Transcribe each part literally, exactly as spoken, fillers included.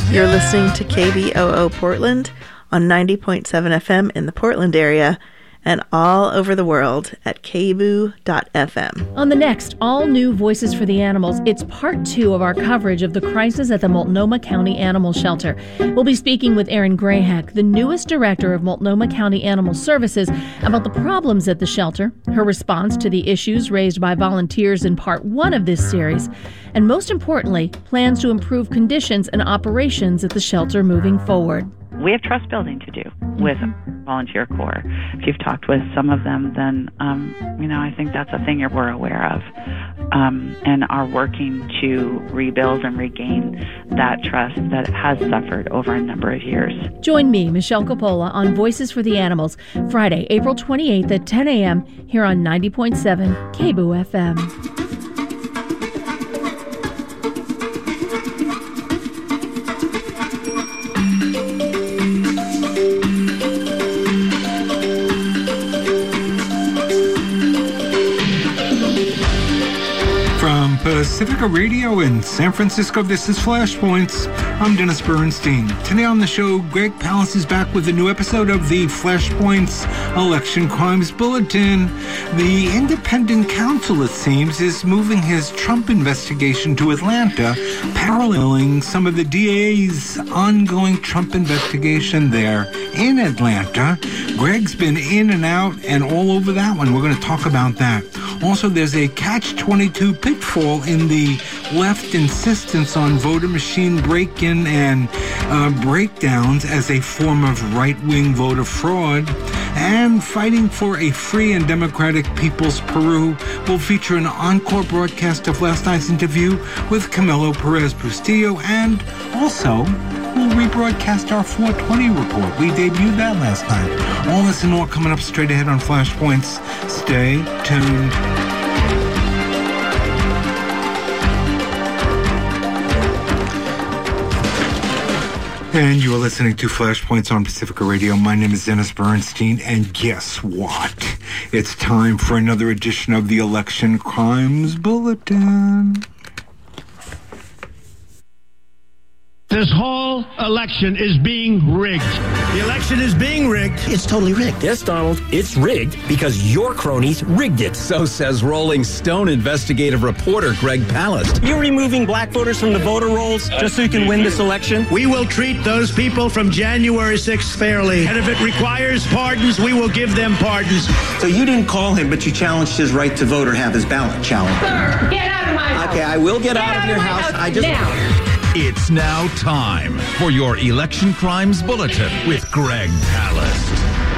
You're listening to K B O O Portland on ninety point seven F M in the Portland area and all over the world at k b o o dot f m. On the next all-new Voices for the Animals, it's part two of our coverage of the crisis at the Multnomah County Animal Shelter. We'll be speaking with Erin Grayhack, the newest director of Multnomah County Animal Services, about the problems at the shelter, her response to the issues raised by volunteers in part one of this series, and most importantly, plans to improve conditions and operations at the shelter moving forward. We have trust building to do with Volunteer Corps. If you've talked with some of them, then, um, you know, I think that's a thing we're aware of, um, and are working to rebuild and regain that trust that has suffered over a number of years. Join me, Michelle Coppola, on Voices for the Animals, Friday, April twenty-eighth at ten a.m. here on ninety point seven K B O O F M. Pacifica Radio in San Francisco, this is Flashpoints. I'm Dennis Bernstein. Today on the show, Greg Palast is back with a new episode of the Flashpoints Election Crimes Bulletin. The independent counsel, it seems, is moving his Trump investigation to Atlanta, paralleling some of the D A's ongoing Trump investigation there in Atlanta. Greg's been in and out and all over that one. We're going to talk about that. Also, there's a catch twenty-two pitfall in the left insistence on voter machine break-in and uh, breakdowns as a form of right-wing voter fraud. And fighting for a free and democratic People's Peru will feature an encore broadcast of last night's interview with Camilo Perez Bustillo, and also we'll rebroadcast our four twenty report. We debuted that last night. All this and more coming up straight ahead on Flashpoints. Stay tuned. And you are listening to Flashpoints on Pacifica Radio. My name is Dennis Bernstein, and guess what? It's time for another edition of the Election Crimes Bulletin. This whole election is being rigged. The election is being rigged. It's totally rigged. Yes, Donald, it's rigged because your cronies rigged it. So says Rolling Stone investigative reporter Greg Palast. You're removing black voters from the voter rolls just so you can win this election? We will treat those people from January sixth fairly. And if it requires pardons, we will give them pardons. So you didn't call him, but you challenged his right to vote or have his ballot challenged. Sir, get out of my house. Okay, I will get, get out, out of your house. house. I just... Now. It's now time for your Election Crimes Bulletin with Greg Palast.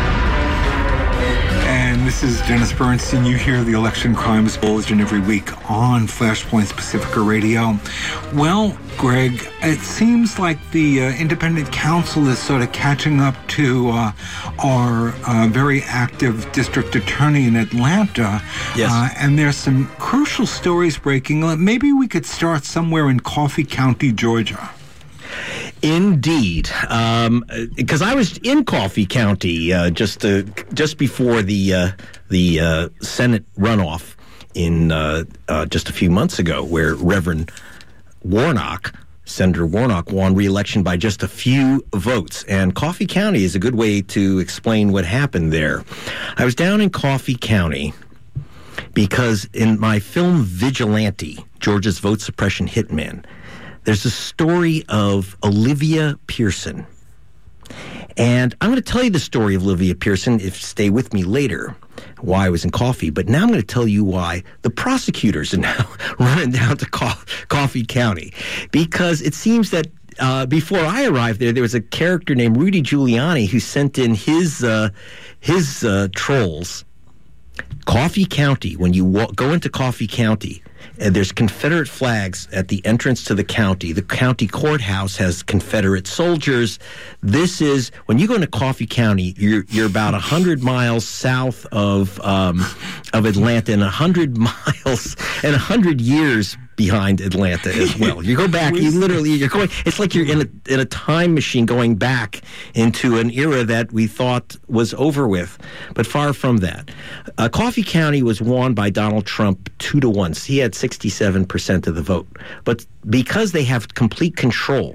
And this is Dennis Bernstein. You hear the Election Crimes Bulletin every week on Flashpoints Pacifica Radio. Well, Greg, it seems like the uh, independent counsel is sort of catching up to uh, our uh, very active district attorney in Atlanta. Yes. Uh, and there's some crucial stories breaking. Maybe we could start somewhere in Coffee County, Georgia. Indeed, um, because I was in Coffee County uh, just uh, just before the uh, the uh, Senate runoff in uh, uh, just a few months ago, where Reverend Warnock, Senator Warnock, won re-election by just a few votes. And Coffee County is a good way to explain what happened there. I was down in Coffee County because in my film Vigilante, Georgia's vote suppression hitman, there's a story of Olivia Pearson. And I'm going to tell you the story of Olivia Pearson, if stay with me later, why I was in Coffee. But now I'm going to tell you why the prosecutors are now running down to Co- Coffee County. Because it seems that uh, before I arrived there, there was a character named Rudy Giuliani who sent in his, uh, his uh, trolls. Coffee County, when you walk, go into Coffee County, uh, there's Confederate flags at the entrance to the county. The county courthouse has Confederate soldiers. This is, when you go into Coffee County, you're you're about one hundred miles south of um, of Atlanta and one hundred miles and one hundred years behind Atlanta as well. You go back, you literally, you're going, it's like you're in a, in a time machine going back into an era that we thought was over with, but far from that. Uh, Coffee County was won by Donald Trump two to one. He had sixty-seven percent of the vote. But because they have complete control,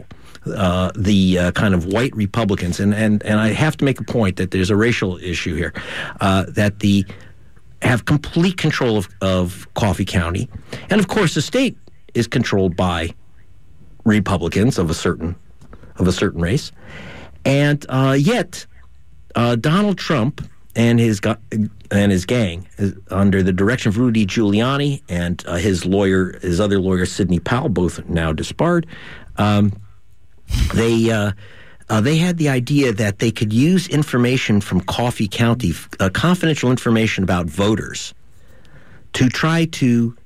uh, the uh, kind of white Republicans, and, and, and I have to make a point that there's a racial issue here, uh, that the have complete control of, of Coffee County. And, of course, the state is controlled by Republicans of a certain of a certain race. And uh, yet, uh, Donald Trump and his go- and his gang, is under the direction of Rudy Giuliani and uh, his lawyer, his other lawyer, Sidney Powell, both now disbarred, um, they uh, uh, they had the idea that they could use information from Coffee County, uh, confidential information about voters, to try to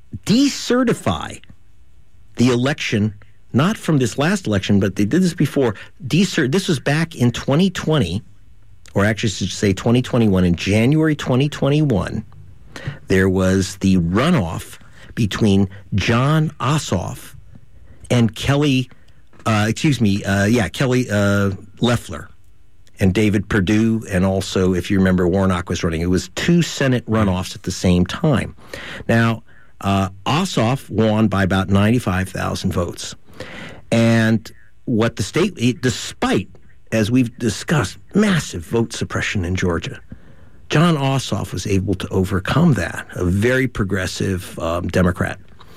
decertify the election, not from this last election, but they did this before. Decert. This was back in twenty twenty, or actually should say twenty twenty-one. In January twenty twenty-one, there was the runoff between Jon Ossoff and Kelly, uh, excuse me, uh, yeah, Kelly uh, Loeffler and David Perdue, and also, if you remember, Warnock was running. It was two Senate runoffs at the same time. Now, uh, Ossoff won by about ninety-five thousand votes. And what the state, despite, as we've discussed, massive vote suppression in Georgia, Jon Ossoff was able to overcome that, a very progressive um, Democrat.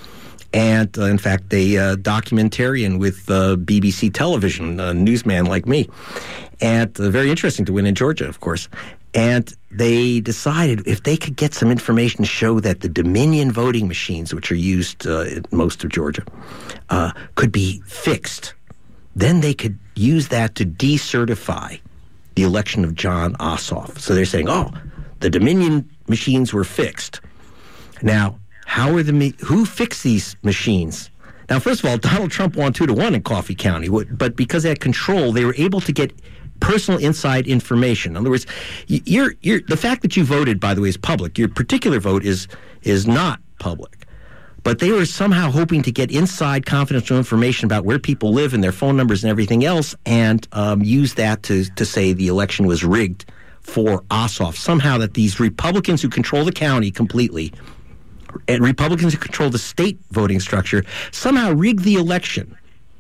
And, uh, in fact, a uh, documentarian with uh, B B C television, a newsman like me. And uh, very interesting to win in Georgia, of course. And they decided if they could get some information to show that the Dominion voting machines, which are used uh, in most of Georgia, uh, could be fixed, then they could use that to decertify the election of Jon Ossoff. So they're saying, oh, the Dominion machines were fixed. Now, how are the who fixed these machines? Now, first of all, Donald Trump won two to one in Coffee County, but because they had control, they were able to get personal inside information. In other words, you're, you're, the fact that you voted, by the way, is public. Your particular vote is is not public. But they were somehow hoping to get inside confidential information about where people live and their phone numbers and everything else, and um, use that to, to say the election was rigged for Ossoff. Somehow that these Republicans who control the county completely, and Republicans who control the state voting structure, somehow rigged the election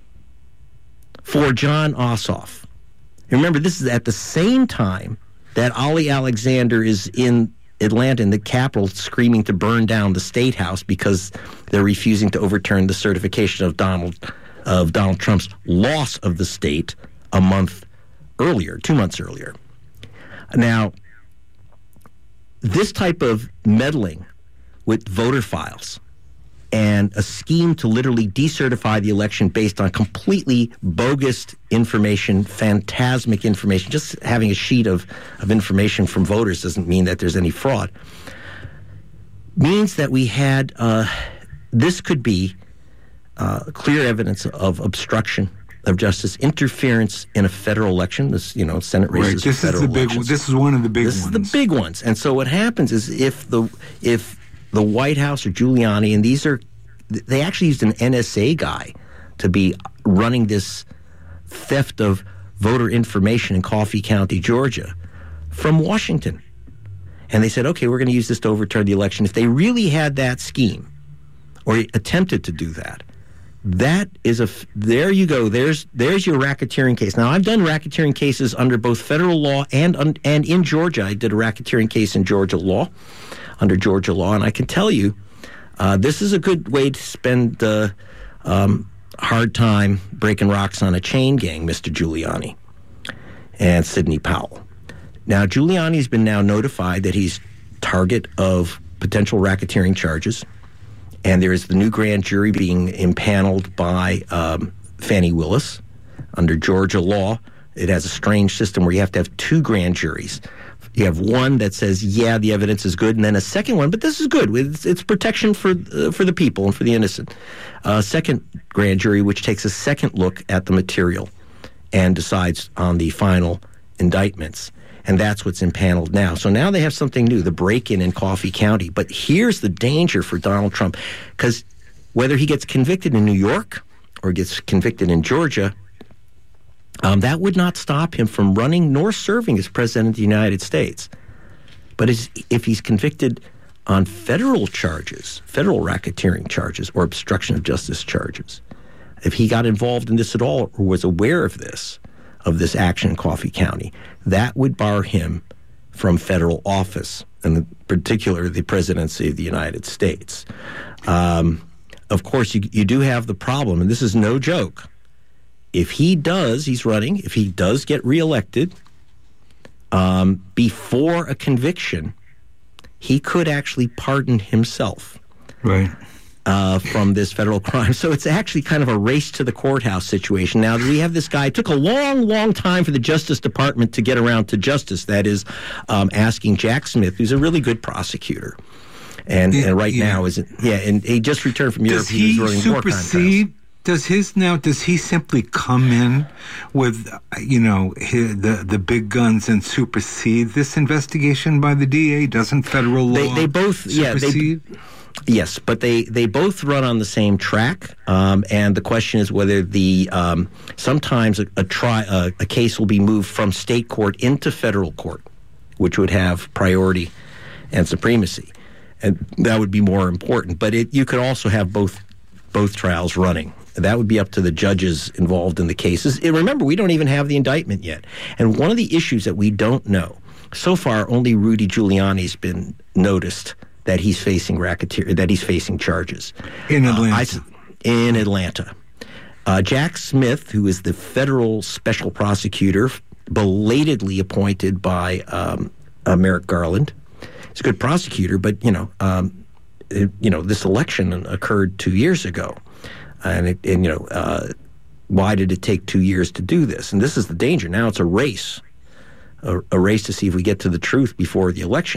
for Jon Ossoff. Remember, this is at the same time that Ollie Alexander is in Atlanta, in the Capitol, screaming to burn down the State House because they're refusing to overturn the certification of Donald of Donald Trump's loss of the state a month earlier, two months earlier. Now, this type of meddling with voter files and a scheme to literally decertify the election based on completely bogus information, phantasmic information. Just having a sheet of, of information from voters doesn't mean that there's any fraud. Means that we had, uh, this could be uh, clear evidence of obstruction of justice, interference in a federal election. This, you know, Senate races, right. This federal is the big. elections. This is one of the big this ones. This is the big ones. And so what happens is if the if the White House or Giuliani, and these are, they actually used an N S A guy to be running this theft of voter information in Coffee County, Georgia, from Washington. And they said, okay, we're going to use this to overturn the election. If they really had that scheme or attempted to do that, that is a, there you go. There's there's your racketeering case. Now, I've done racketeering cases under both federal law and and in Georgia. I did a racketeering case in Georgia law, under Georgia law, and I can tell you, uh, this is a good way to spend uh, um, hard time breaking rocks on a chain gang, Mister Giuliani and Sidney Powell. Now, Giuliani's been now notified that he's target of potential racketeering charges. And there is the new grand jury being impaneled by um, Fani Willis under Georgia law. It has a strange system where you have to have two grand juries. You have one that says, yeah, the evidence is good, and then a second one, but this is good. It's, it's protection for uh, for the people and for the innocent. A uh, second grand jury, which takes a second look at the material and decides on the final indictments. And that's what's impaneled now. So now they have something new, the break-in in Coffee County. But here's the danger for Donald Trump, because whether he gets convicted in New York or gets convicted in Georgia, um, that would not stop him from running nor serving as president of the United States. But as, if he's convicted on federal charges, federal racketeering charges, or obstruction of justice charges, if he got involved in this at all or was aware of this, of this action in Coffee County, that would bar him from federal office, and in particular the presidency of the United States. Um, of course, you, you do have the problem, and this is no joke. If he does, he's running, if he does get reelected, um, before a conviction, he could actually pardon himself. Right. Uh, from this federal crime. So it's actually kind of a race to the courthouse situation. Now, we have this guy. It took a long, long time for the Justice Department to get around to justice. That is, um, asking Jack Smith, who's a really good prosecutor. And, yeah, and right yeah. now, isn't yeah, and he just returned from Europe. Does he, he was running war supersede? crimes. Does his now? Does he simply come in with, you know, his, the the big guns and supersede this investigation by the D A? Doesn't federal law They, they both, supersede? yeah, they. Yes, but they, they both run on the same track, um, and the question is whether the um, sometimes a, a, tri- a, a case will be moved from state court into federal court, which would have priority and supremacy, and that would be more important. But it, you could also have both both trials running. That would be up to the judges involved in the cases. And remember, we don't even have the indictment yet, and one of the issues that we don't know so far, only Rudy Giuliani's been noticed that he's facing racketeer, that he's facing charges. In Atlanta. Uh, I, in Atlanta. Uh, Jack Smith, who is the federal special prosecutor, belatedly appointed by um, uh, Merrick Garland. He's a good prosecutor, but, you know, um, it, you know, this election occurred two years ago. And, it, and you know, uh, why did it take two years to do this? And this is the danger. Now it's a race, a, a race to see if we get to the truth before the election.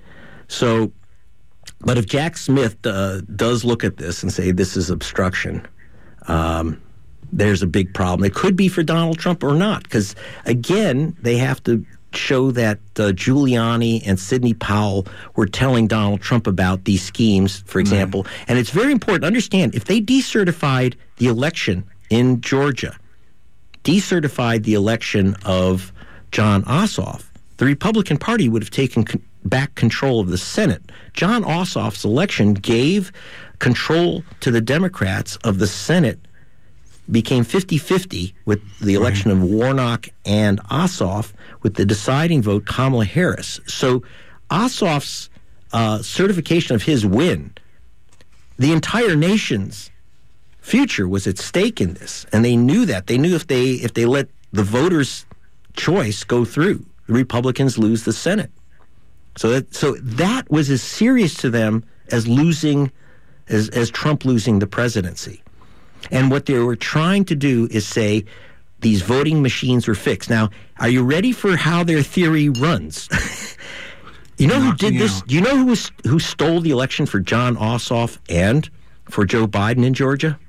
So, but if Jack Smith uh, does look at this and say this is obstruction, um, there's a big problem. It could be for Donald Trump or not, because, again, they have to show that uh, Giuliani and Sidney Powell were telling Donald Trump about these schemes, for example. Right. And it's very important to understand, if they decertified the election in Georgia, decertified the election of Jon Ossoff, the Republican Party would have taken con- back control of the Senate. Jon Ossoff's election gave control to the Democrats of the Senate, became fifty-fifty with the election right. of Warnock and Ossoff, with the deciding vote Kamala Harris. So Ossoff's uh, certification of his win, the entire nation's future was at stake in this, and they knew that. They knew if they if they let the voters' choice go through, the Republicans lose the Senate. So that so that was as serious to them as losing, as as Trump losing the presidency. And what they were trying to do is say these voting machines were fixed. Now, are you ready for how their theory runs? You know who did this? Do you know who was who stole the election for Jon Ossoff and for Joe Biden in Georgia?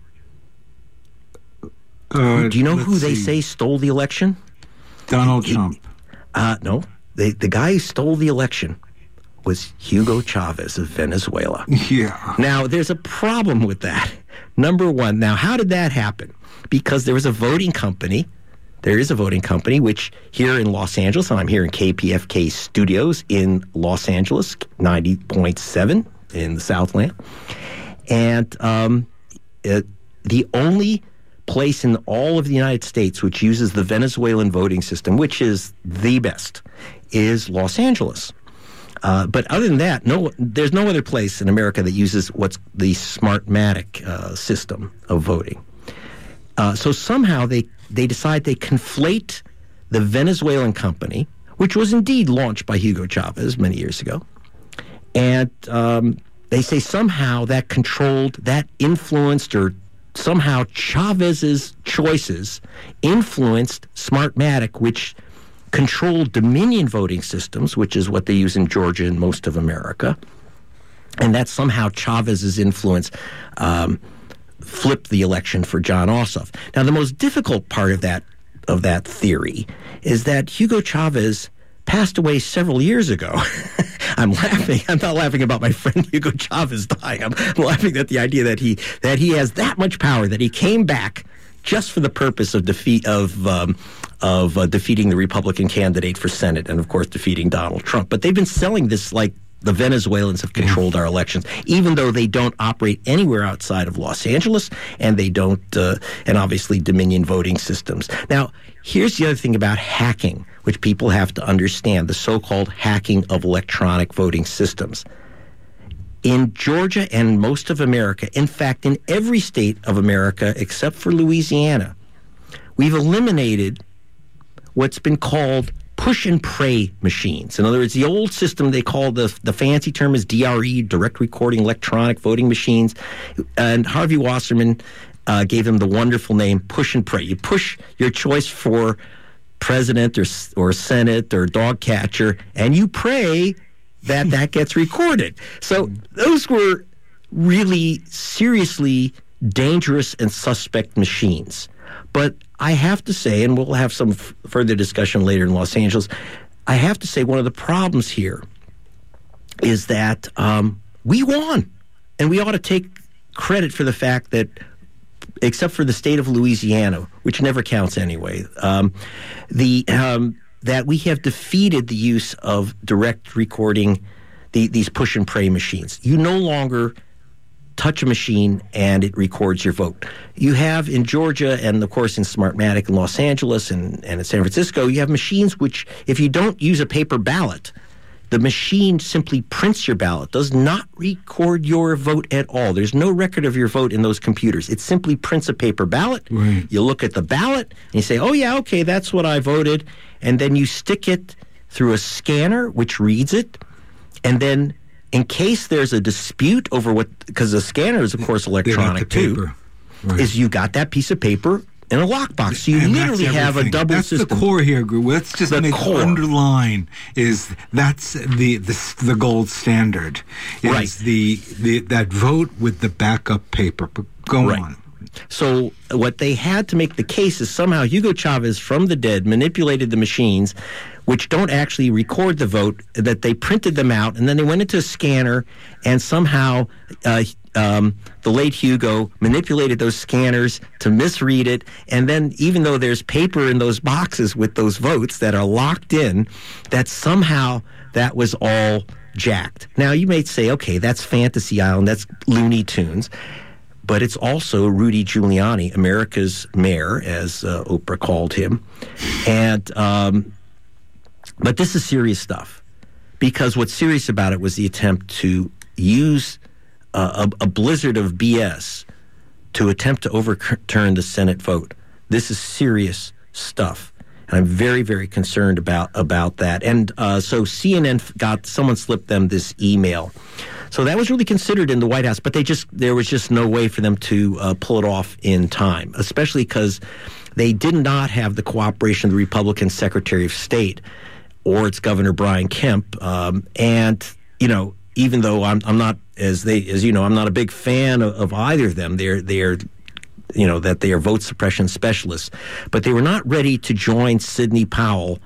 Uh, do you know who they see. say stole the election? Donald he, Trump. Uh, no. They, the guy who stole the election was Hugo Chavez of Venezuela. Yeah. Now, there's a problem with that. Number one, now, how did that happen? Because there was a voting company. There is a voting company, which here in Los Angeles, and I'm here in K P F K studios in Los Angeles, ninety point seven in the Southland. And um, it, the only place in all of the United States which uses the Venezuelan voting system, which is the best, is Los Angeles. Uh, but other than that, no, there's no other place in America that uses what's the Smartmatic uh, system of voting. Uh, so somehow they, they decide they conflate the Venezuelan company, which was indeed launched by Hugo Chavez many years ago, and um, they say somehow that controlled, that influenced, or somehow Chavez's choices influenced Smartmatic, which controlled Dominion voting systems, which is what they use in Georgia and most of America, and that somehow Chavez's influence um, flipped the election for Jon Ossoff. Now, the most difficult part of that of that theory is that Hugo Chavez passed away several years ago. I'm laughing. I'm not laughing about my friend Hugo Chavez dying. I'm laughing at the idea that he that he has that much power, that he came back just for the purpose of defeat of um, of uh, defeating the Republican candidate for Senate, and of course defeating Donald Trump. But they've been selling this like the Venezuelans have controlled our elections, even though they don't operate anywhere outside of Los Angeles, and they don't, uh, and obviously Dominion voting systems. Now, here's the other thing about hacking, which people have to understand, the so-called hacking of electronic voting systems. In Georgia and most of America, in fact, in every state of America except for Louisiana, we've eliminated what's been called push and pray machines. In other words, the old system they call the the fancy term is D R E, direct recording electronic voting machines, and Harvey Wasserman uh, gave them the wonderful name push and pray. You push your choice for president or or senate or dog catcher, and you pray that that gets recorded. So those were really seriously dangerous and suspect machines. But I have to say, and we'll have some f- further discussion later in Los Angeles, I have to say one of the problems here is that um, we won. And we ought to take credit for the fact that, except for the state of Louisiana, which never counts anyway, um, the um, that we have defeated the use of direct recording, the, these push and pray machines. You no longer touch a machine and it records your vote. You have in Georgia and, of course, in Smartmatic in Los Angeles and, and in San Francisco, you have machines which, if you don't use a paper ballot, the machine simply prints your ballot, does not record your vote at all. There's no record of your vote in those computers. It simply prints a paper ballot. Right. You look at the ballot and you say, oh, yeah, okay, that's what I voted. And then you stick it through a scanner, which reads it. And then in case there's a dispute over what, because the scanner is, of course, electronic too, right. is you got that piece of paper in a lockbox. So you and literally have a double that's system. That's the core here, Gru. Let's just the make core. underline is that's the, the the gold standard. Is right. The, the that vote with the backup paper. But go right. on. So what they had to make the case is somehow Hugo Chavez from the dead manipulated the machines, which don't actually record the vote, that they printed them out, and then they went into a scanner, and somehow uh, um, the late Hugo manipulated those scanners to misread it, and then even though there's paper in those boxes with those votes that are locked in, that somehow that was all jacked. Now, you may say, okay, that's Fantasy Island, that's Looney Tunes. But it's also Rudy Giuliani, America's mayor, as uh, Oprah called him. And um, but this is serious stuff, because what's serious about it was the attempt to use uh, a, a blizzard of B S to attempt to overturn the Senate vote. This is serious stuff. And I'm very, very concerned about, about that. And uh, so C N N got, someone slipped them this email. So that was really considered in the White House, but they just there was just no way for them to uh, pull it off in time, especially because they did not have the cooperation of the Republican Secretary of State or its Governor Brian Kemp. Um, and, you know, even though I'm, I'm not, as they as you know, I'm not a big fan of, of either of them, they're, they're, you know, that they are vote suppression specialists, but they were not ready to join Sidney Powell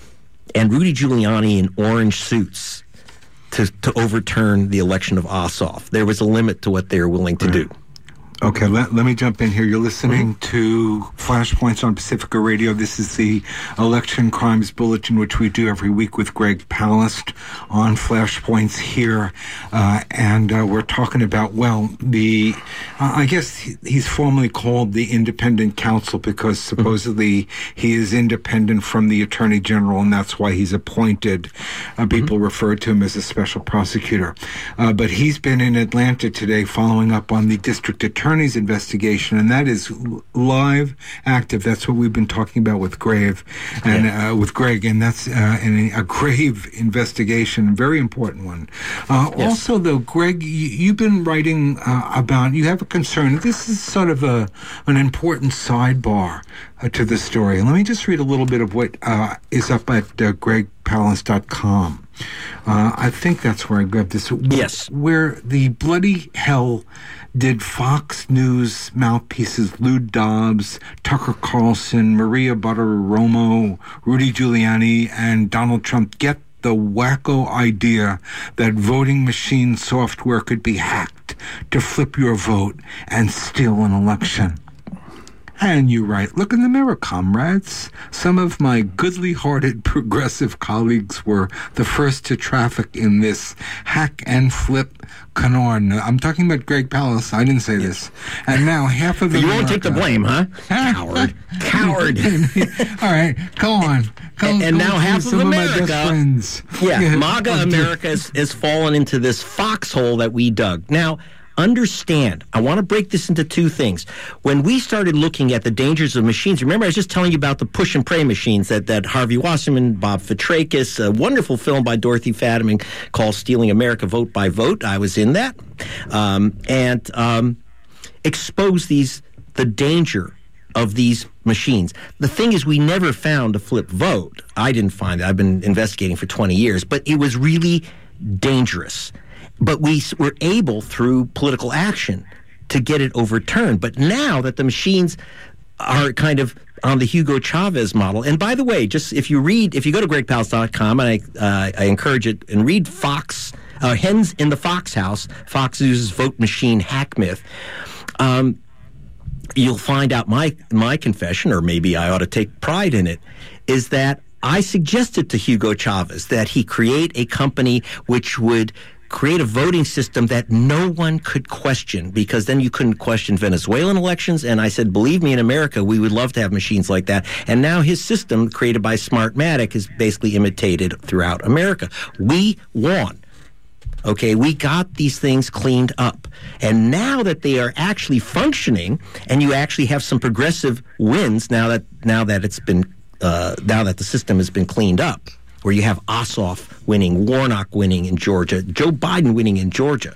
and Rudy Giuliani in orange suits To, to overturn the election of Ossoff. There was a limit to what they were willing to right. do. Okay, let, let me jump in here. You're listening mm-hmm. to Flashpoints on Pacifica Radio. This is the Election Crimes Bulletin, which we do every week with Greg Palast on Flashpoints here. Uh, and uh, we're talking about, well, the, uh, I guess he's formally called the Independent Counsel because supposedly mm-hmm. he is independent from the Attorney General, and that's why he's appointed. Uh, people mm-hmm. refer to him as a special prosecutor. Uh, but he's been in Atlanta today following up on the District Attorney Attorney's investigation, and that is live, active. That's what we've been talking about with Grave and yeah. uh, with Greg, and that's uh, an, a grave investigation, very important one. Uh, yes. Also, though, Greg, you, you've been writing uh, about. You have a concern. This is sort of a an important sidebar uh, to the story. Let me just read a little bit of what uh, is up at uh, greg palast dot com. Uh, I think that's where I grabbed this. Yes. Where the bloody hell did Fox News mouthpieces Lou Dobbs, Tucker Carlson, Maria Bartiromo, Rudy Giuliani, and Donald Trump get the wacko idea that voting machine software could be hacked to flip your vote and steal an election? And you write, look in the mirror, comrades. Some of my goodly-hearted progressive colleagues were the first to traffic in this hack and flip canard. I'm talking about Greg Palast. I didn't say this. And now half of the You won't take the blame, huh? Coward. Coward. All right, go on. Go, and and go now half of some America, of my best friends. yeah, Yeah, MAGA I'll do- America has, has fallen into this foxhole that we dug. Now, understand, I want to break this into two things. When we started looking at the dangers of machines, remember I was just telling you about the push and pray machines that, that Harvey Wasserman, Bob Fitrakis, a wonderful film by Dorothy Fadiman called Stealing America Vote by Vote. I was in that. Um, and um, exposed these, the danger of these machines. The thing is, we never found a flip vote. I didn't find it. I've been investigating for twenty years, but it was really dangerous. But we were able, through political action, to get it overturned. But now that the machines are kind of on the Hugo Chavez model, and by the way, just if you read, if you go to greg palast dot com, and I, uh, I encourage it, and read Fox, uh, Hens in the Fox House, Fox News' vote machine hack myth, um, you'll find out my my confession, or maybe I ought to take pride in it, is that I suggested to Hugo Chavez that he create a company which would create a voting system that no one could question, because then you couldn't question Venezuelan elections. And I said, believe me, in America, we would love to have machines like that. And now his system, created by Smartmatic, is basically imitated throughout America. We won. Okay, we got these things cleaned up. And now that they are actually functioning, and you actually have some progressive wins now that now that it's been uh, now that the system has been cleaned up, where you have Ossoff winning, Warnock winning in Georgia, Joe Biden winning in Georgia.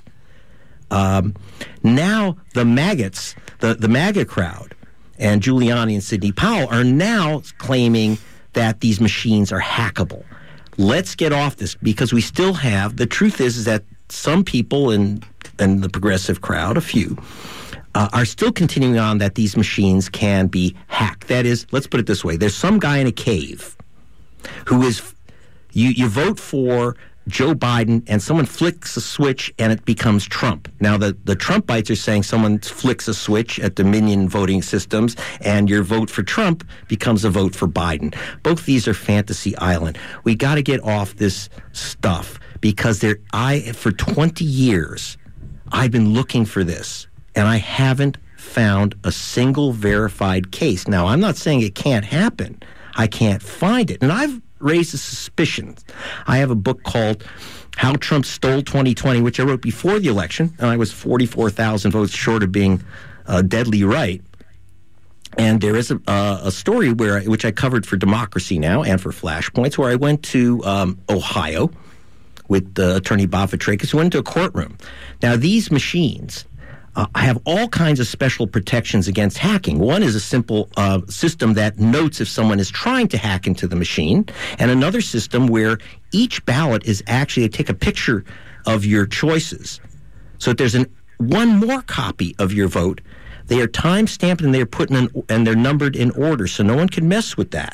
Um, now the maggots, the, the MAGA crowd, and Giuliani and Sidney Powell are now claiming that these machines are hackable. Let's get off this, because we still have, the truth is, is that some people in, in the progressive crowd, a few, uh, are still continuing on that these machines can be hacked. That is, let's put it this way, there's some guy in a cave who is, you, you vote for Joe Biden and someone flicks a switch and it becomes Trump. Now, the, the Trumpites are saying someone flicks a switch at Dominion voting systems and your vote for Trump becomes a vote for Biden. Both these are fantasy island. We got to get off this stuff, because there, I, for twenty years, I've been looking for this, and I haven't found a single verified case. Now, I'm not saying it can't happen. I can't find it. And I've raised a suspicion. I have a book called How Trump Stole twenty twenty, which I wrote before the election, and I was forty-four thousand votes short of being uh, deadly right. And there is a, uh, a story where which I covered for Democracy Now! And for Flashpoints, where I went to um, Ohio with uh, Attorney Bob Fitrakis, who went into a courtroom. Now, these machines Uh, have all kinds of special protections against hacking. One is a simple uh, system that notes if someone is trying to hack into the machine, and another system where each ballot is actually, they take a picture of your choices. So if there's an, one more copy of your vote, they are time-stamped and they're put in, and they're numbered in order, so no one can mess with that.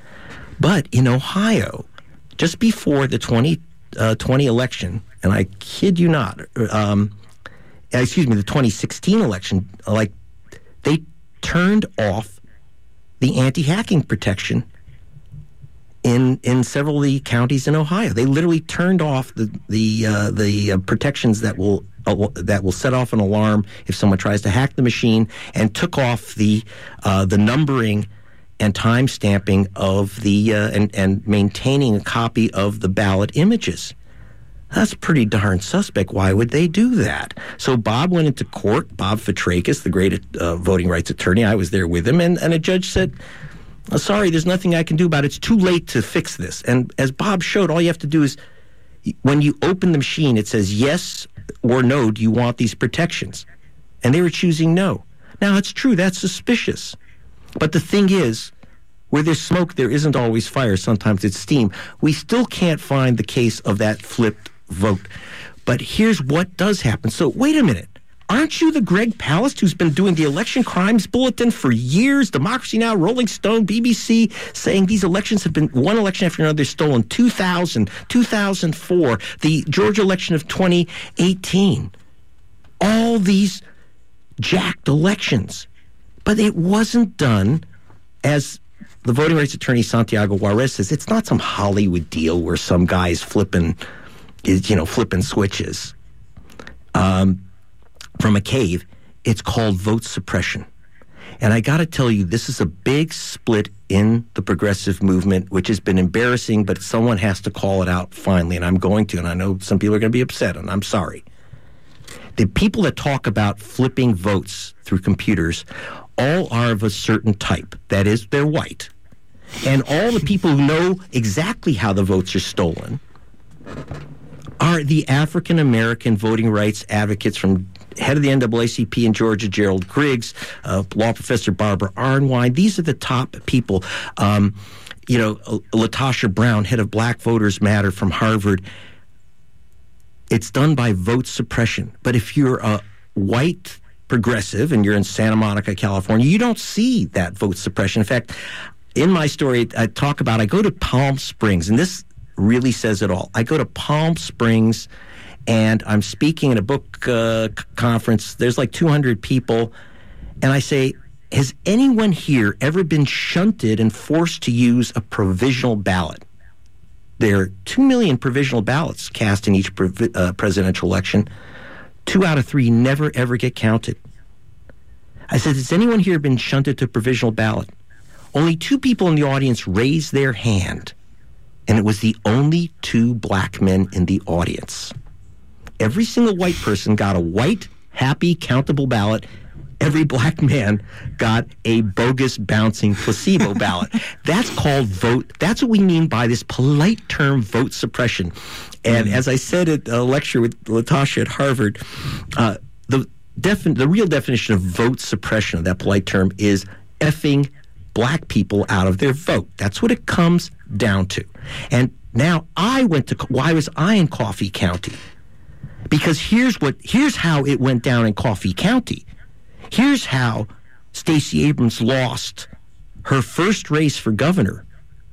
But in Ohio, just before the twenty twenty election, and I kid you not, um, excuse me, the twenty sixteen election, like, they turned off the anti-hacking protection in in several of the counties in Ohio. They literally turned off the the uh, the uh, protections that will uh, that will set off an alarm if someone tries to hack the machine, and took off the uh, the numbering and time stamping of the uh, and and maintaining a copy of the ballot images. That's pretty darn suspect. Why would they do that? So Bob went into court, Bob Fitrakis, the great uh, voting rights attorney. I was there with him, and, and a judge said, oh, sorry, there's nothing I can do about it. It's too late to fix this. And as Bob showed, all you have to do is, when you open the machine, it says yes or no, do you want these protections? And they were choosing no. Now, it's true, that's suspicious. But the thing is, where there's smoke, there isn't always fire. Sometimes it's steam. We still can't find the case of that flipped vote. But here's what does happen. So wait a minute. Aren't you the Greg Palast who's been doing the Election Crimes Bulletin for years? Democracy Now!, Rolling Stone, B B C, saying these elections have been, one election after another, stolen. two thousand, two thousand four, the Georgia election of twenty eighteen. All these jacked elections. But it wasn't done, as the voting rights attorney Santiago Juarez says, it's not some Hollywood deal where some guy's flipping, is you know, flipping switches um, from a cave. It's called vote suppression. And I got to tell you, this is a big split in the progressive movement, which has been embarrassing, but someone has to call it out finally, and I'm going to, and I know some people are going to be upset, and I'm sorry. The people that talk about flipping votes through computers all are of a certain type. That is, they're white. And all the people who know exactly how the votes are stolen are the African-American voting rights advocates from head of the N double A C P in Georgia, Gerald Griggs, uh, law professor Barbara Arnwine. These are the top people. Um, you know, Latasha Brown, head of Black Voters Matter from Harvard. It's done by vote suppression. But if you're a white progressive and you're in Santa Monica, California, you don't see that vote suppression. In fact, in my story, I talk about, I go to Palm Springs, and this really says it all. I go to Palm Springs, and I'm speaking at a book uh, conference. There's like two hundred people, and I say, has anyone here ever been shunted and forced to use a provisional ballot? There are two million provisional ballots cast in each pre- uh, presidential election. Two out of three never, ever get counted. I said, has anyone here been shunted to a provisional ballot? Only two people in the audience raised their hand, and it was the only two black men in the audience. Every single white person got a white, happy, countable ballot. Every black man got a bogus, bouncing placebo ballot. That's called vote. That's what we mean by this polite term, vote suppression. And as I said at a lecture with Latasha at Harvard, uh, the defin- the real definition of vote suppression, of that polite term, is effing black people out of their vote. That's what it comes down to. And now I went to, why was I in Coffee County? Because here's what, here's how it went down in Coffee County. Here's how Stacey Abrams lost her first race for governor.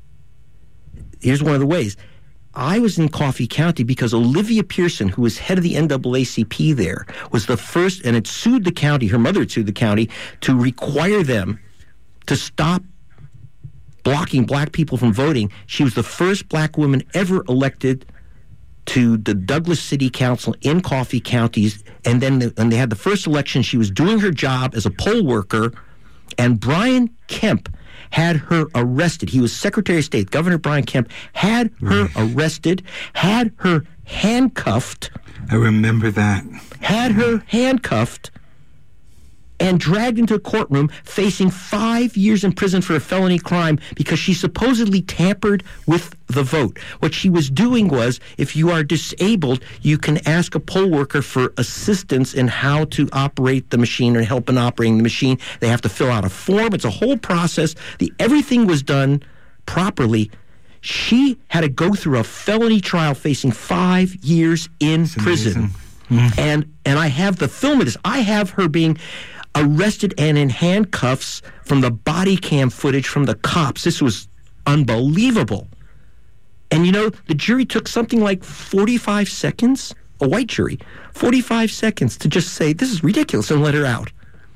Here's one of the ways. I was in Coffee County because Olivia Pearson, who was head of the N double A C P there, was the first, and had sued the county, her mother had sued the county, to require them to stop blocking black people from voting. She was the first black woman ever elected to the Douglas City Council in Coffee Counties. And then the, when they had the first election, she was doing her job as a poll worker, and Brian Kemp had her arrested. He was Secretary of State. Governor Brian Kemp had her arrested, had her handcuffed. I remember that. Had her handcuffed and dragged into a courtroom, facing five years in prison for a felony crime because she supposedly tampered with the vote. What she was doing was, if you are disabled, you can ask a poll worker for assistance in how to operate the machine or help in operating the machine. They have to fill out a form. It's a whole process. The everything was done properly. She had to go through a felony trial, facing five years in That's prison. Mm. And and I have the film of this. I have her being arrested and in handcuffs from the body cam footage from the cops. This was unbelievable. And you know, the jury took something like forty-five seconds, a white jury, forty-five seconds to just say, this is ridiculous, and let her out.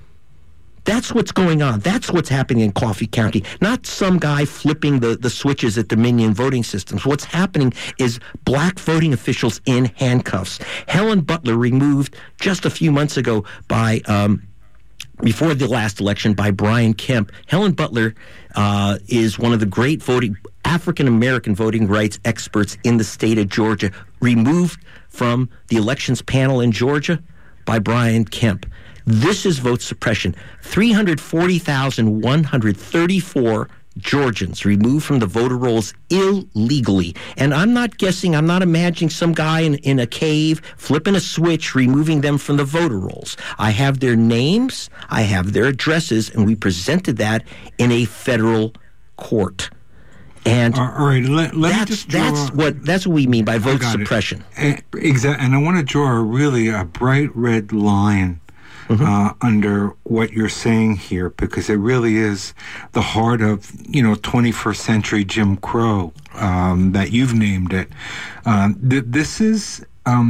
That's what's going on. That's what's happening in Coffee County. Not some guy flipping the, the switches at Dominion voting systems. What's happening is black voting officials in handcuffs. Helen Butler, removed just a few months ago by... Um, before the last election by Brian Kemp. Helen Butler uh, is one of the great voting African-American voting rights experts in the state of Georgia, removed from the elections panel in Georgia by Brian Kemp. This is vote suppression. three hundred forty thousand one hundred thirty-four Georgians removed from the voter rolls illegally. And I'm not guessing, I'm not imagining some guy in, in a cave flipping a switch, removing them from the voter rolls. I have their names, I have their addresses, and we presented that in a federal court. And all right, let, let that's, me just draw, that's what that's what we mean by vote suppression. Exactly, and I want to draw a really a bright red line Mm-hmm. Uh, under what you're saying here, because it really is the heart of, you know, twenty-first century Jim Crow, um, that you've named it. Um, th- this is um,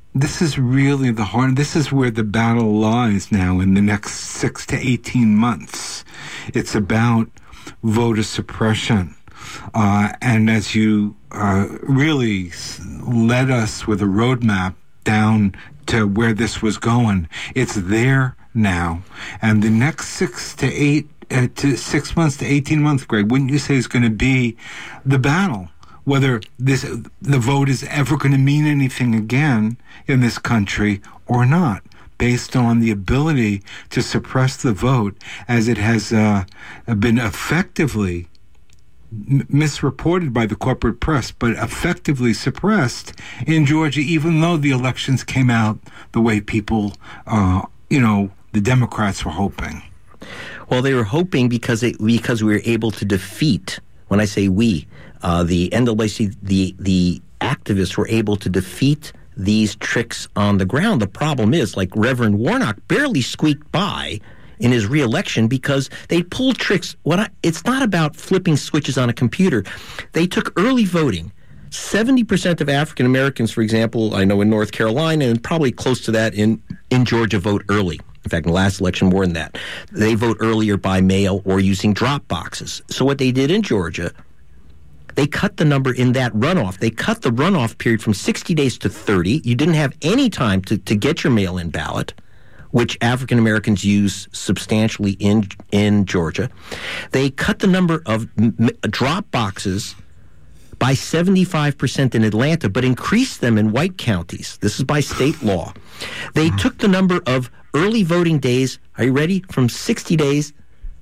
this is really the hard, this is where the battle lies now in the next six to eighteen months. It's about voter suppression. Uh, and as you uh, really led us with a roadmap down to where this was going, it's there now. And the next six to eight, uh, to six months to eighteen months, Greg, wouldn't you say is going to be the battle? Whether this the vote is ever going to mean anything again in this country or not, based on the ability to suppress the vote as it has uh, been effectively m- misreported by the corporate press, but effectively suppressed in Georgia, even though the elections came out the way people, uh, you know, the Democrats were hoping. Well, they were hoping because it, because we were able to defeat, when I say we, Uh, the N double A C, the the activists were able to defeat these tricks on the ground. The problem is, like Reverend Warnock barely squeaked by in his reelection because they pulled tricks. What I, it's not about flipping switches on a computer. They took early voting. seventy percent of African Americans, for example, I know in North Carolina and probably close to that in, in Georgia, vote early. In fact, in the last election, more than that. They vote earlier by mail or using drop boxes. So what they did in Georgia, they cut the number in that runoff. They cut the runoff period from sixty days to thirty. You didn't have any time to, to get your mail-in ballot, which African Americans use substantially in in Georgia. They cut the number of m- drop boxes by seventy-five percent in Atlanta, but increased them in white counties. This is by state law. They took the number of early voting days, are you ready, from sixty days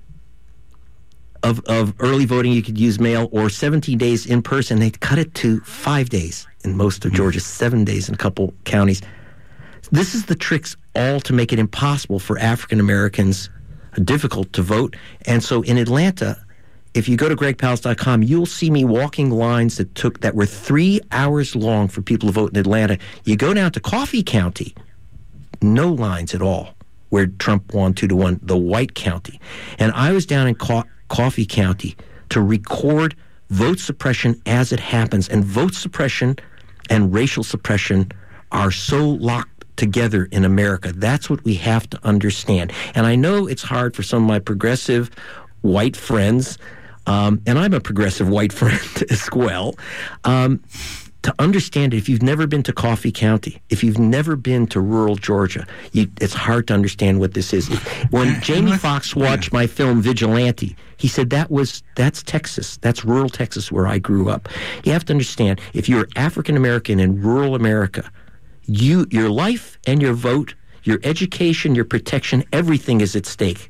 Of, of early voting, you could use mail, or seventeen days in person. They cut it to five days in most of Georgia, seven days in a couple counties. This is the tricks all to make it impossible for African Americans, difficult to vote. And so in Atlanta, if you go to greg palast dot com, you'll see me walking lines that took that were three hours long for people to vote in Atlanta. You go down to Coffee County, no lines at all, where Trump won two to one, the white county. And I was down in Coffee Coffee County to record vote suppression as it happens. And vote suppression and racial suppression are so locked together in America. That's what we have to understand. And I know it's hard for some of my progressive white friends, um, and I'm a progressive white friend as well, um, to understand it. If you've never been to Coffee County, if you've never been to rural Georgia, you, it's hard to understand what this is. When Jamie Foxx watched my film Vigilante, he said that was that's Texas, that's rural Texas where I grew up. You have to understand, if you're African American in rural America, you your life and your vote, your education, your protection, everything is at stake,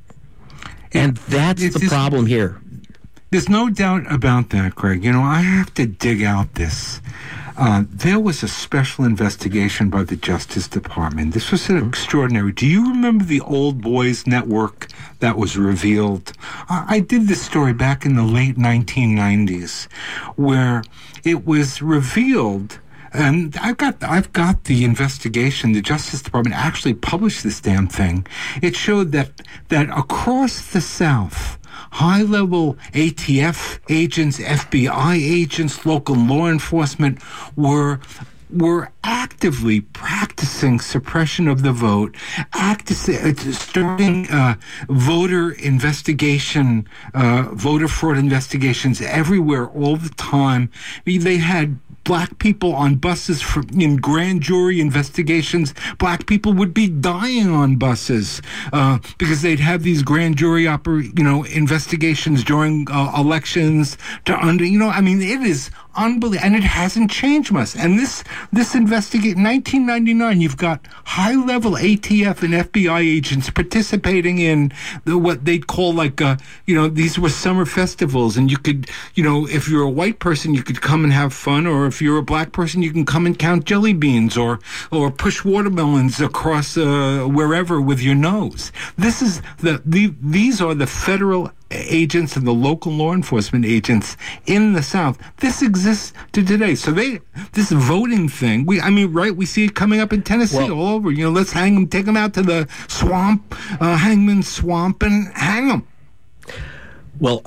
and that's it's, the it's, problem here. There's no doubt about that, Greg. You know, I have to dig out this. Uh, there was a special investigation by the Justice Department. This was an extraordinary. Do you remember the Old Boys Network that was revealed? Uh, I did this story back in the late nineteen nineties, where it was revealed. And I've got I've got the investigation. The Justice Department actually published this damn thing. It showed that that across the South, high-level A T F agents, F B I agents, local law enforcement were were actively practicing suppression of the vote, acti- starting uh, voter investigation, uh, voter fraud investigations everywhere all the time. They had black people on buses for, in grand jury investigations. Black people would be dying on buses uh, because they'd have these grand jury oper- you know, investigations during uh, elections to under, you know, I mean, it is unbelievable, and it hasn't changed much. And this this investigate nineteen ninety-nine, you've got high-level A T F and F B I agents participating in the, what they'd call like, uh, you know, these were summer festivals, and you could, you know, if you're a white person, you could come and have fun, or if you're a black person, you can come and count jelly beans or or push watermelons across uh, wherever with your nose. This is the, the these are the federal agents and the local law enforcement agents in the South. This exists to today. So they, this voting thing, we, I mean, right, we see it coming up in Tennessee well, all over. You know, let's hang them, take them out to the swamp, uh, Hangman Swamp, and hang them. Well,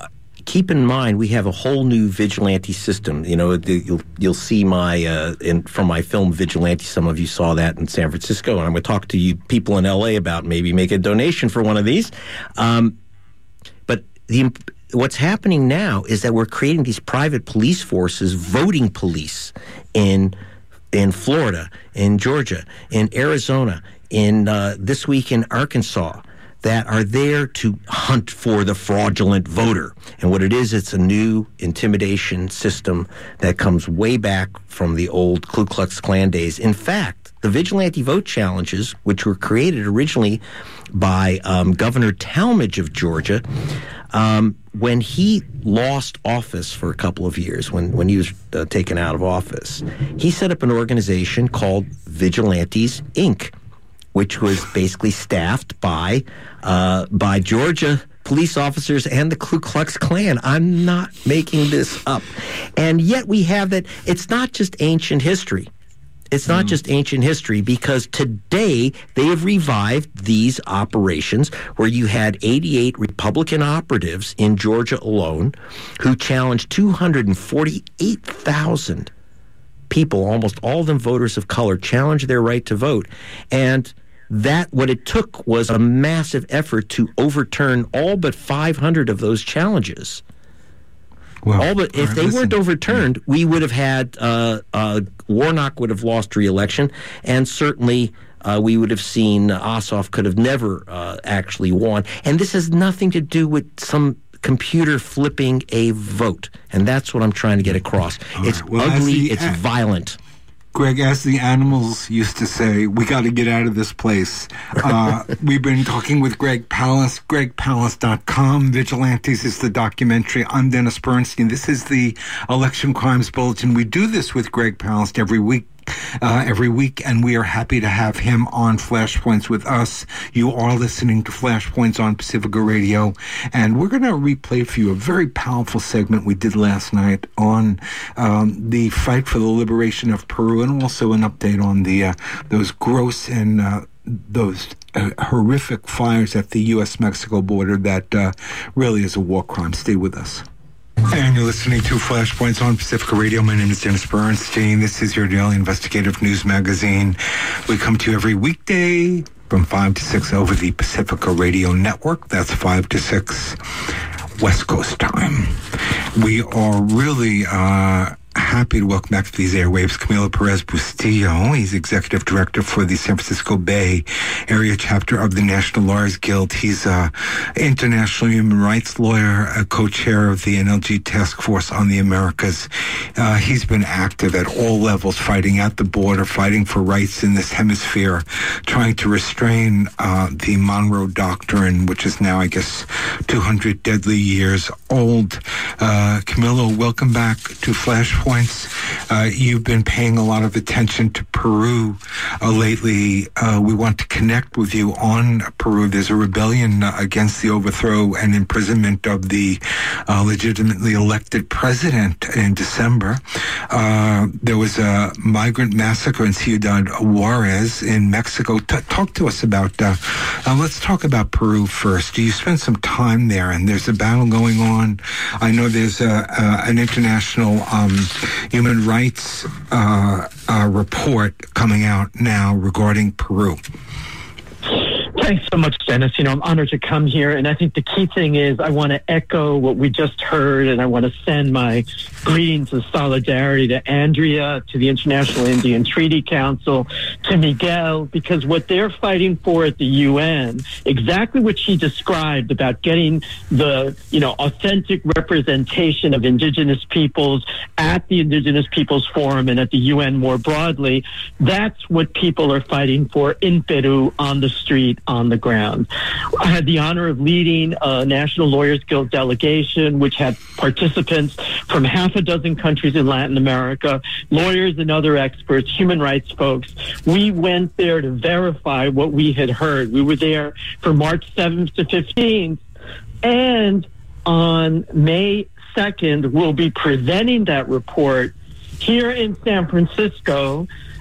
keep in mind we have a whole new vigilante system. You know, the, you'll you'll see my uh, in from my film Vigilante. Some of you saw that in San Francisco, and I'm going to talk to you people in L A about maybe make a donation for one of these. Um, but the what's happening now is that we're creating these private police forces, voting police in in Florida, in Georgia, in Arizona, in uh, this week in Arkansas, that are there to hunt for the fraudulent voter. And what it is, it's a new intimidation system that comes way back from the old Ku Klux Klan days. In fact, the vigilante vote challenges, which were created originally by um, Governor Talmadge of Georgia, um, when he lost office for a couple of years, when, when he was uh, taken out of office, he set up an organization called Vigilantes, Incorporated, which was basically staffed by uh, by Georgia police officers and the Ku Klux Klan. I'm not making this up. And yet we have that. It's not just ancient history. It's not mm. just ancient history, because today they have revived these operations where you had eighty-eight Republican operatives in Georgia alone who challenged two hundred forty-eight thousand people, almost all of them voters of color, challenged their right to vote. And that, what it took was a massive effort to overturn all but five hundred of those challenges. Well, all but if right, they listen. weren't overturned, we would have had uh, uh, Warnock would have lost re-election, and certainly uh, we would have seen Ossoff could have never uh, actually won. And this has nothing to do with some computer flipping a vote, and that's what I'm trying to get across. All it's right. well, ugly. The, it's uh, violent. Greg, as the animals used to say, we got to get out of this place. Uh, we've been talking with Greg Palast, greg palast dot com. Vigilantes is the documentary. I'm Dennis Bernstein. This is the Election Crimes Bulletin. We do this with Greg Palast every week. Uh, every week, and we are happy to have him on Flashpoints with us. You are listening to Flashpoints on Pacifica Radio, and we're going to replay for you a very powerful segment we did last night on um, the fight for the liberation of Peru, and also an update on the uh, those gross and uh, those uh, horrific fires at the U S Mexico border that uh, really is a war crime. Stay with us. And you're listening to Flashpoints on Pacifica Radio. My name is Dennis Bernstein. This is your daily investigative news magazine. We come to you every weekday from five to six over the Pacifica Radio Network. That's five to six West Coast time. We are really uh, happy to welcome back to these airwaves Camilo Perez Bustillo. He's executive director for the San Francisco Bay Area chapter of the National Lawyers Guild. He's a international human rights lawyer, a co-chair of the N L G Task Force on the Americas. Uh, he's been active at all levels, fighting at the border, fighting for rights in this hemisphere, trying to restrain uh, the Monroe Doctrine, which is now, I guess, two hundred deadly years old. Uh, Camilo, welcome back to Flash Points. Uh, you've been paying a lot of attention to Peru uh, lately. Uh, we want to connect with you on Peru. There's a rebellion uh, against the overthrow and imprisonment of the uh, legitimately elected president in December. Uh, there was a migrant massacre in Ciudad Juarez in Mexico. T- talk to us about, uh, uh, let's talk about Peru first. You spent some time there, and there's a battle going on. I know there's a, uh, an international um, human rights uh, uh, report coming out now regarding Peru. Thanks so much, Dennis. You know, I'm honored to come here, and I think the key thing is I want to echo what we just heard, and I want to send my greetings of solidarity to Andrea, to the International Indian Treaty Council, to Miguel, because what they're fighting for at the U N, exactly what she described about getting the, you know, authentic representation of indigenous peoples at the Indigenous Peoples Forum and at the U N more broadly, that's what people are fighting for in Peru, on the street, on the ground. I had the honor of leading a National Lawyers Guild delegation, which had participants from half a dozen countries in Latin America, lawyers and other experts, human rights folks. We went there to verify what we had heard. We were there from March seventh to fifteenth, and on May second, we'll be presenting that report here in San Francisco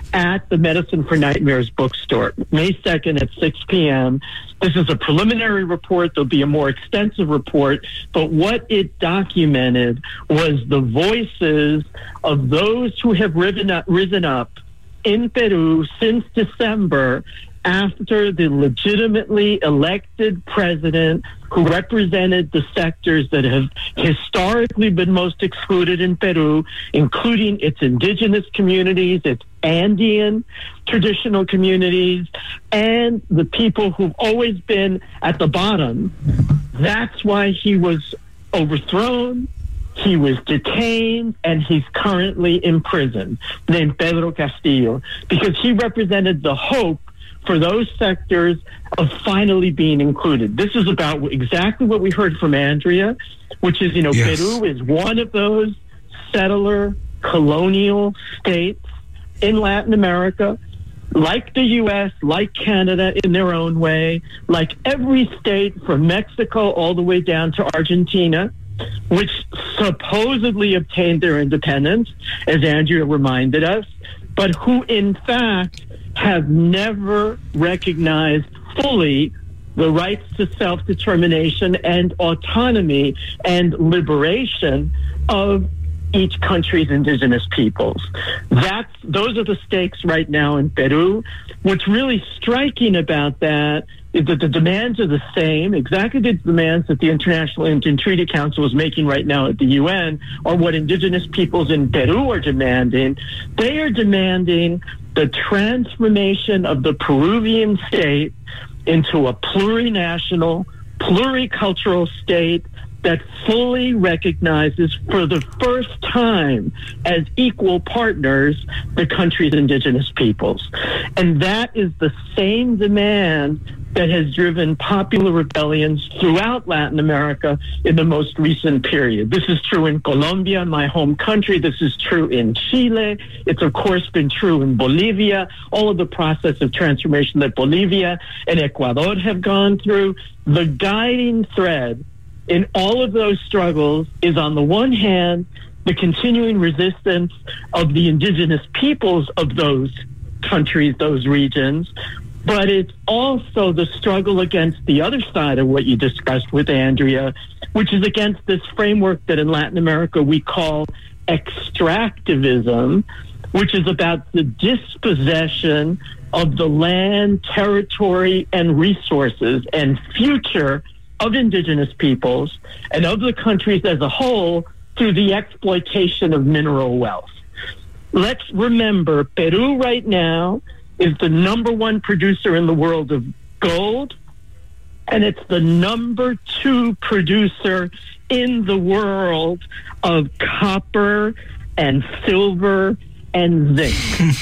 at the Medicine for Nightmares bookstore, May second at six p.m. This is a preliminary report. There'll be a more extensive report. But what it documented was the voices of those who have risen up, risen up in Peru since December after the legitimately elected president who represented the sectors that have historically been most excluded in Peru, including its indigenous communities, its Andean traditional communities, and the people who've always been at the bottom. That's why he was overthrown, he was detained, and he's currently in prison, named Pedro Castillo, because he represented the hope for those sectors of finally being included. This is about exactly what we heard from Andrea, which is, you know, yes. Peru is one of those settler colonial states in Latin America, like the U S, like Canada in their own way, like every state from Mexico all the way down to Argentina, which supposedly obtained their independence, as Andrea reminded us, but who in fact have never recognized fully the rights to self-determination and autonomy and liberation of each country's indigenous peoples. That's, those are the stakes right now in Peru. What's really striking about that is that the demands are the same, exactly the demands that the International Indian Treaty Council is making right now at the U N, are what indigenous peoples in Peru are demanding. They are demanding the transformation of the Peruvian state into a plurinational, pluricultural state that fully recognizes for the first time as equal partners the country's indigenous peoples. And that is the same demand that has driven popular rebellions throughout Latin America in the most recent period. This is true in Colombia, my home country. This is true in Chile. It's, of course, been true in Bolivia. All of the process of transformation that Bolivia and Ecuador have gone through. The guiding thread in all of those struggles is, on the one hand, the continuing resistance of the indigenous peoples of those countries, those regions, but it's also the struggle against the other side of what you discussed with Andrea, which is against this framework that in Latin America we call extractivism, which is about the dispossession of the land, territory, and resources and future of indigenous peoples and of the countries as a whole through the exploitation of mineral wealth. Let's remember, Peru right now is the number one producer in the world of gold, and it's the number two producer in the world of copper and silver and zinc.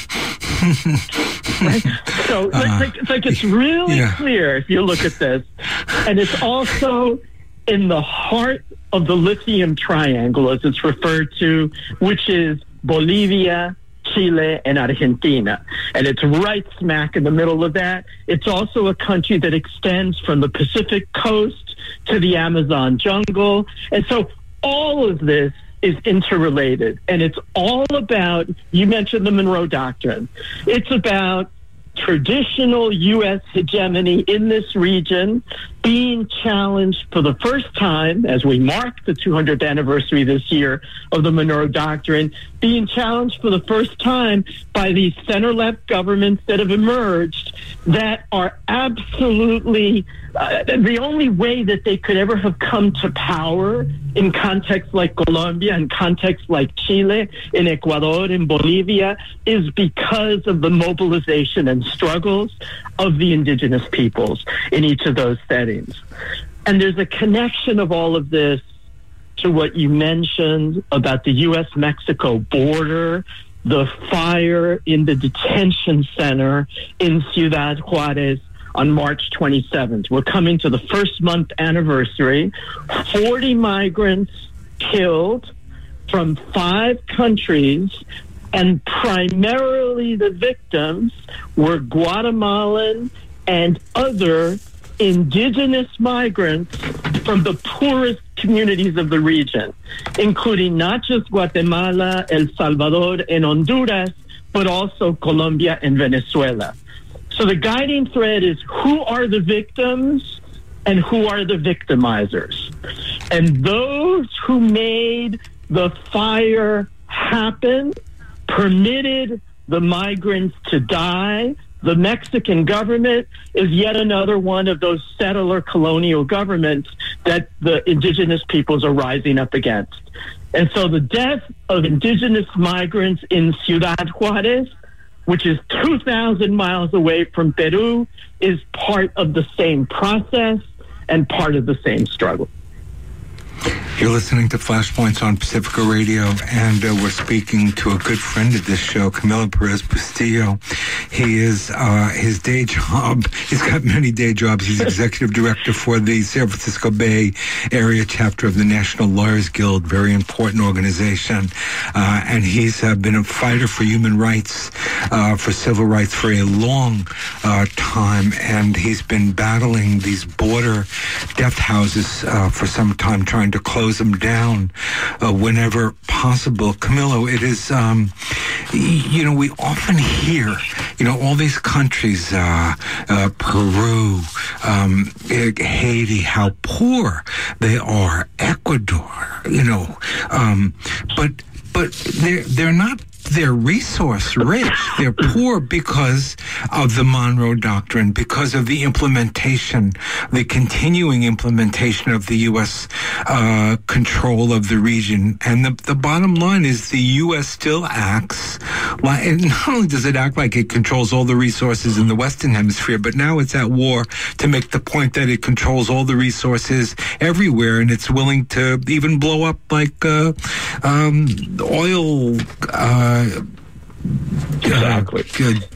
Right? So uh, it's, like, it's like it's really yeah. clear if you look at this. And it's also in the heart of the lithium triangle, as it's referred to, which is Bolivia, Chile, and Argentina. And it's right smack in the middle of that. It's also a country that extends from the Pacific coast to the Amazon jungle. And so all of this is interrelated. And it's all about, you mentioned the Monroe Doctrine. It's about traditional U S hegemony in this region being challenged for the first time, as we mark the two hundredth anniversary this year of the Monroe Doctrine, being challenged for the first time by these center-left governments that have emerged that are absolutely uh, the only way that they could ever have come to power in contexts like Colombia, in contexts like Chile, in Ecuador, in Bolivia, is because of the mobilization and struggles of the indigenous peoples in each of those settings. And there's a connection of all of this to what you mentioned about the U S Mexico border, the fire in the detention center in Ciudad Juarez on March twenty-seventh. We're coming to the first month anniversary. forty migrants killed from five countries, and primarily the victims were Guatemalan and other indigenous migrants from the poorest communities of the region, including not just Guatemala, El Salvador, and Honduras, but also Colombia and Venezuela. So the guiding thread is who are the victims and who are the victimizers. And those who made the fire happen, permitted the migrants to die. The Mexican government is yet another one of those settler colonial governments that the indigenous peoples are rising up against. And so the death of indigenous migrants in Ciudad Juarez, which is two thousand miles away from Peru, is part of the same process and part of the same struggle. You're listening to Flashpoints on Pacifica Radio, and uh, we're speaking to a good friend of this show, Camilo Perez Bustillo. He is, uh, his day job, he's got many day jobs. He's executive director for the San Francisco Bay Area chapter of the National Lawyers Guild, very important organization. Uh, and he's uh, been a fighter for human rights, uh, for civil rights for a long uh, time. And he's been battling these border death houses uh, for some time, trying to close them down uh, whenever possible. Camilo, it is, um, you know, we often hear, you know, all these countries, uh, uh, Peru, um, Haiti, how poor they are, Ecuador, you know, um, but but they're they're not. They're resource rich. They're poor because of the Monroe Doctrine, because of the implementation, the continuing implementation of the U S uh, control of the region. And the, the bottom line is the U S still acts like, and not only does it act like it controls all the resources in the Western Hemisphere, but now it's at war to make the point that it controls all the resources everywhere, and it's willing to even blow up like uh, um, oil uh, Exactly. Uh, good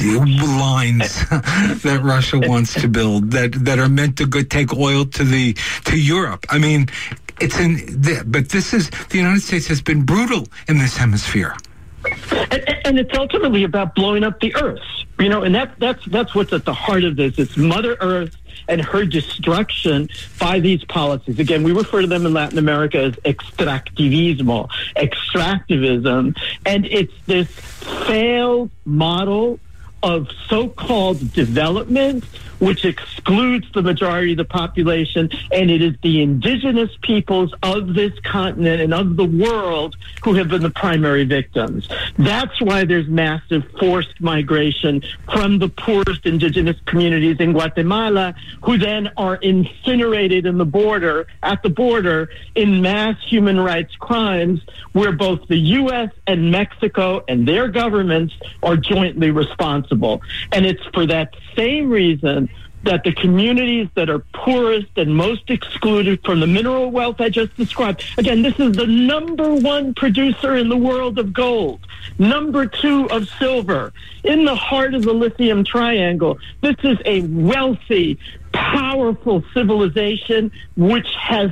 lines that Russia wants to build that, that are meant to go take oil to the to Europe. I mean, it's in. The, but this is the United States has been brutal in this hemisphere. And, and it's ultimately about blowing up the earth, you know, and that, that's that's what's at the heart of this. It's Mother Earth and her destruction by these policies. Again, we refer to them in Latin America as extractivismo, extractivism, and it's this failed model of so-called development, which excludes the majority of the population, and it is the indigenous peoples of this continent and of the world who have been the primary victims. That's why there's massive forced migration from the poorest indigenous communities in Guatemala, who then are incinerated in the border, at the border, in mass human rights crimes, where both the U S and Mexico and their governments are jointly responsible. And it's for that same reason that the communities that are poorest and most excluded from the mineral wealth I just described, again, this is the number one producer in the world of gold, number two of silver, in the heart of the lithium triangle. This is a wealthy, powerful civilization which has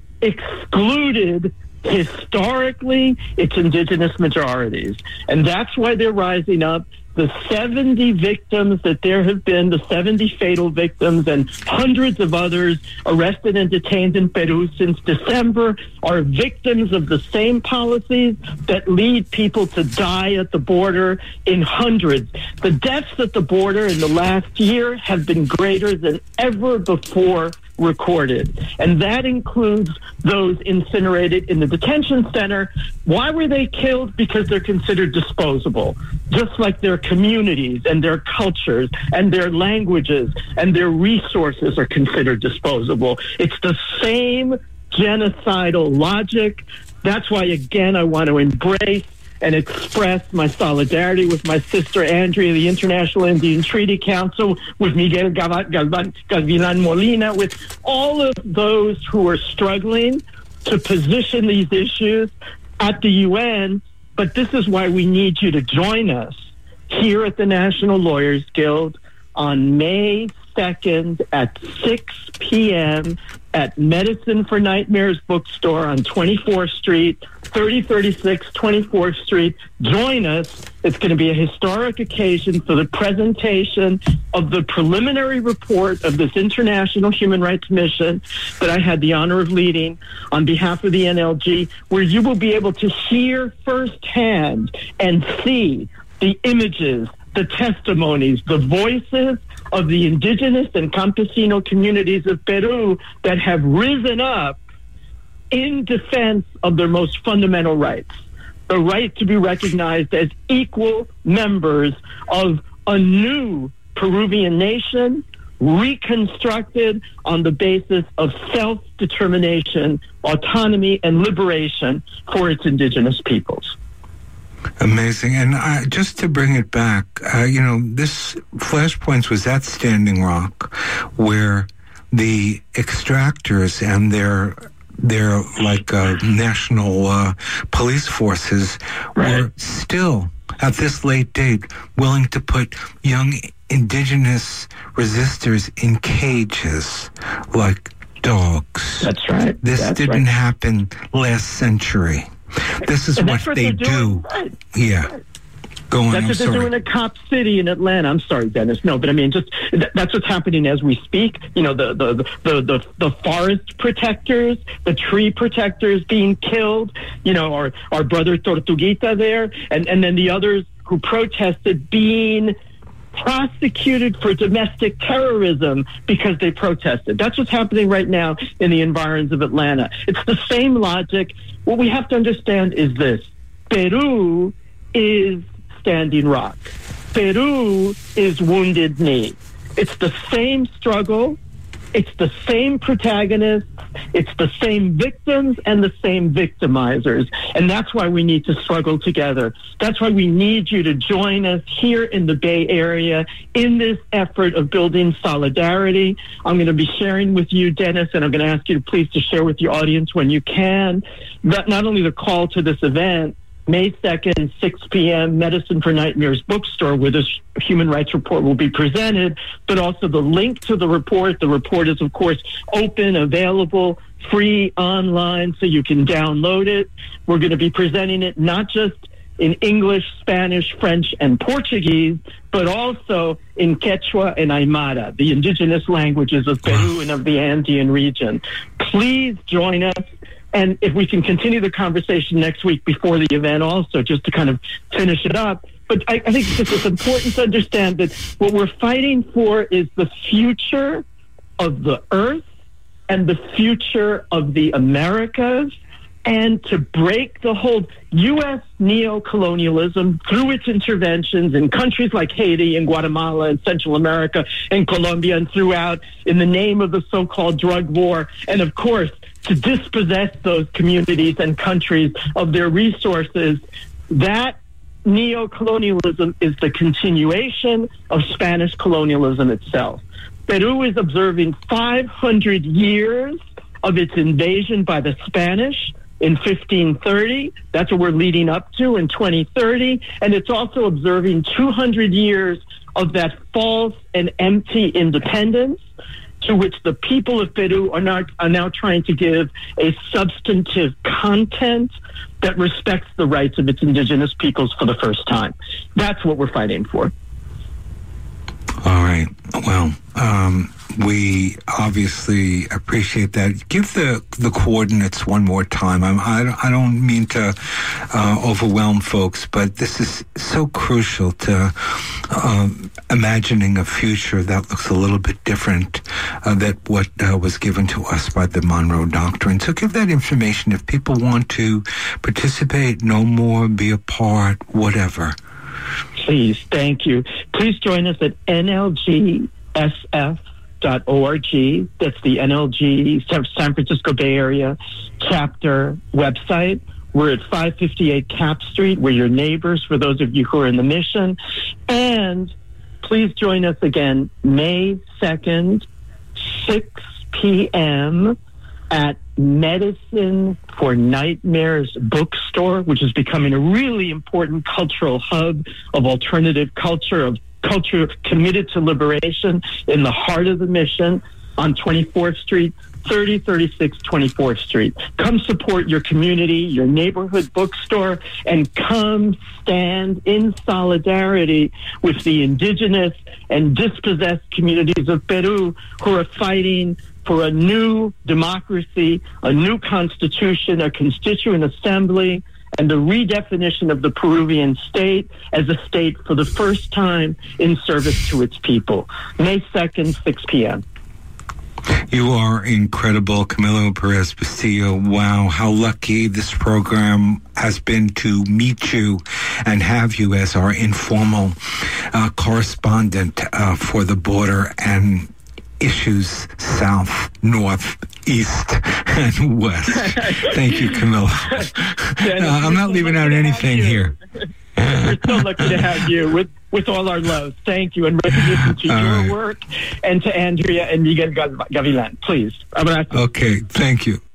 excluded historically its indigenous majorities. And that's why they're rising up. The seventy victims that there have been, the seventy fatal victims and hundreds of others arrested and detained in Peru since December, are victims of the same policies that lead people to die at the border in hundreds. The deaths at the border in the last year have been greater than ever before recorded. And that includes those incinerated in the detention center. Why were they killed? Because they're considered disposable, just like their communities and their cultures and their languages and their resources are considered disposable. It's the same genocidal logic. That's why, again, I want to embrace and express my solidarity with my sister Andrea, the International Indian Treaty Council, with Miguel Galvan Molina, with all of those who are struggling to position these issues at the U N. But this is why we need you to join us here at the National Lawyers Guild on May second at six p.m. at Medicine for Nightmares bookstore on twenty-fourth Street, thirty thirty-six twenty-fourth Street. Join us. It's going to be a historic occasion for the presentation of the preliminary report of this international human rights mission that I had the honor of leading on behalf of the N L G, where you will be able to hear firsthand and see the images, the testimonies, the voices of the indigenous and campesino communities of Peru that have risen up in defense of their most fundamental rights, the right to be recognized as equal members of a new Peruvian nation, reconstructed on the basis of self-determination, autonomy, and liberation for its indigenous peoples. Amazing. And uh, just to bring it back, uh, you know, this Flashpoints was at Standing Rock, where the extractors and their their like uh, national uh, police forces right. were still, at this late date, willing to put young indigenous resistors in cages like dogs. That's right. This That's didn't right. happen last century. This is what, what they do. Right. Yeah. Right. Go on, That's I'm what sorry. they're doing at Cop City in Atlanta. I'm sorry, Dennis. No, but I mean, just th- that's what's happening as we speak. You know, the the, the the the forest protectors, the tree protectors being killed. You know, our our brother Tortuguita there, and and then the others who protested being prosecuted for domestic terrorism because they protested. That's what's happening right now in the environs of Atlanta. It's the same logic. What we have to understand is this: Peru is Standing Rock. Peru is Wounded Knee. It's the same struggle. It's the same protagonists. It's the same victims and the same victimizers. And that's why we need to struggle together. That's why we need you to join us here in the Bay Area in this effort of building solidarity. I'm going to be sharing with you, Dennis, and I'm going to ask you to please to share with your audience when you can, that not only the call to this event, May second, six p.m., Medicine for Nightmares bookstore, where this human rights report will be presented, but also the link to the report. The report is, of course, open, available, free online, so you can download it. We're going to be presenting it not just in English, Spanish, French, and Portuguese, but also in Quechua and Aymara, the indigenous languages of Peru and of the Andean region. Please join us. And if we can continue the conversation next week before the event also, just to kind of finish it up. But I, I think it's, it's important to understand that what we're fighting for is the future of the earth and the future of the Americas, and to break the hold. U S neocolonialism, through its interventions in countries like Haiti and Guatemala and Central America and Colombia and throughout, in the name of the so-called drug war, and of course, to dispossess those communities and countries of their resources, that neocolonialism is the continuation of Spanish colonialism itself. Peru is observing five hundred years of its invasion by the Spanish in fifteen thirty. That's what we're leading up to in twenty thirty. And it's also observing two hundred years of that false and empty independence, to which the people of Peru are now, are now trying to give a substantive content that respects the rights of its indigenous peoples for the first time. That's what we're fighting for. All right. Well, um, we obviously appreciate that. Give the the coordinates one more time. I'm, I, I don't mean to uh, overwhelm folks, but this is so crucial to um, imagining a future that looks a little bit different uh, than what uh, was given to us by the Monroe Doctrine. So give that information if people want to participate, know more, be a part, whatever. Please, thank you. Please join us at N L G S F dot org. That's the N L G San Francisco Bay Area chapter website. We're at five fifty-eight Cap Street. We're your neighbors for those of you who are in the mission. And please join us again May second, six p.m. at Medicine for Nightmares bookstore, which is becoming a really important cultural hub of alternative culture, of culture committed to liberation in the heart of the mission on twenty-fourth Street, thirty thirty-six twenty-fourth Street. Come support your community, your neighborhood bookstore, and come stand in solidarity with the indigenous and dispossessed communities of Peru who are fighting for a new democracy, a new constitution, a constituent assembly, and the redefinition of the Peruvian state as a state for the first time in service to its people. May second, six p.m. You are incredible, Camilo Perez Bustillo. Wow, how lucky this program has been to meet you and have you as our informal uh, correspondent uh, for the border and issues south, north, east, and west. Thank you, Camilo. Dennis, uh, I'm not so leaving out anything here. We're so lucky to have you with, with all our love. Thank you, and recognition to all your right. work and to Andrea and Miguel Gavilan. Please. Okay, thank you.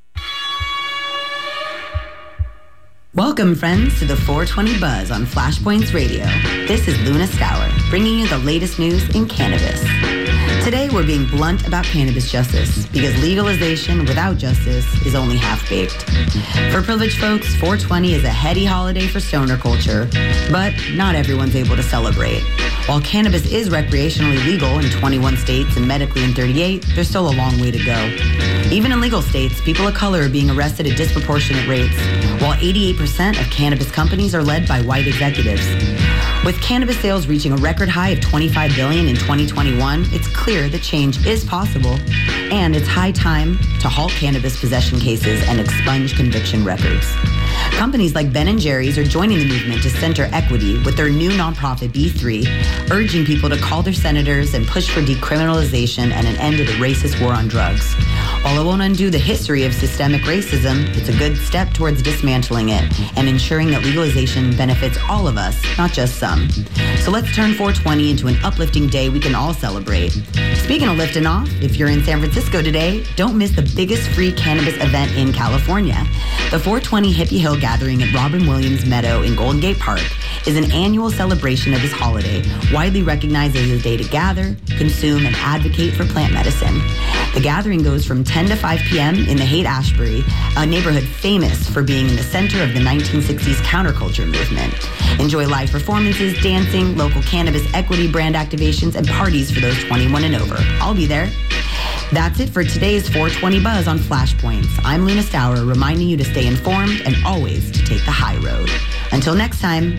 Welcome, friends, to the four twenty Buzz on Flashpoints Radio. This is Luna Stour, bringing you the latest news in cannabis. Today, we're being blunt about cannabis justice, because legalization without justice is only half-baked. For privileged folks, four twenty is a heady holiday for stoner culture, but not everyone's able to celebrate. While cannabis is recreationally legal in twenty-one states and medically in thirty-eight, there's still a long way to go. Even in legal states, people of color are being arrested at disproportionate rates, while eighty-eight percent of cannabis companies are led by white executives. With cannabis sales reaching a record high of twenty-five billion dollars in twenty twenty-one, it's clear that change is possible, and it's high time to halt cannabis possession cases and expunge conviction records. Companies like Ben and Jerry's are joining the movement to center equity with their new nonprofit B three, urging people to call their senators and push for decriminalization and an end to the racist war on drugs. While it won't undo the history of systemic racism, it's a good step towards dismantling it and ensuring that legalization benefits all of us, not just some. So let's turn four twenty into an uplifting day we can all celebrate. Speaking of lifting off, if you're in San Francisco today, don't miss the biggest free cannabis event in California. The four twenty Hippie Hill Gathering at Robin Williams Meadow in Golden Gate Park is an annual celebration of this holiday, widely recognized as a day to gather, consume, and advocate for plant medicine. The gathering goes from ten to five p.m. in the Haight-Ashbury, a neighborhood famous for being in the center of the nineteen sixties counterculture movement. Enjoy live performances, dancing, local cannabis equity brand activations, and parties for those twenty-one and over. I'll be there. That's it for today's four twenty Buzz on Flashpoints. I'm Luna Stour, reminding you to stay informed and always to take the high road. Until next time.